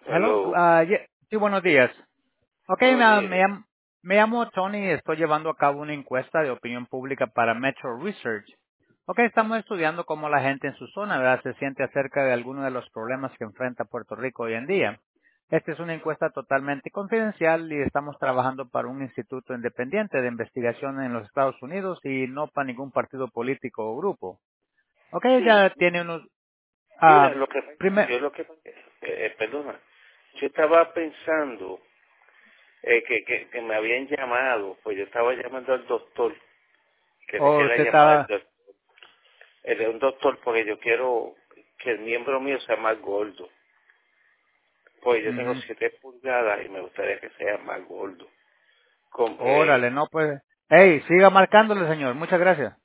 Hello, Hello. sí, buenos días. Ok, Buenos días. me llamo Tony y estoy llevando a cabo una encuesta de opinión pública para Metro Research. Ok, estamos estudiando cómo la gente en su zona, ¿verdad?, se siente acerca de algunos de los problemas que enfrenta Puerto Rico hoy en día. Esta es una encuesta totalmente confidencial y estamos trabajando para un instituto independiente de investigación en los Estados Unidos y no para ningún partido político o grupo. Ok, Sí. ya tiene unos... Mira, ah, yo lo que, perdona, yo estaba pensando que me habían llamado, pues yo estaba llamando al doctor, que dejé la usted llamada estaba... de un doctor porque yo quiero que el miembro mío sea más gordo. Pues yo tengo Ujú. 7 pulgadas y me gustaría que sea más gordo. Con, Órale, no pues. Hey, siga marcándole, señor. Muchas gracias.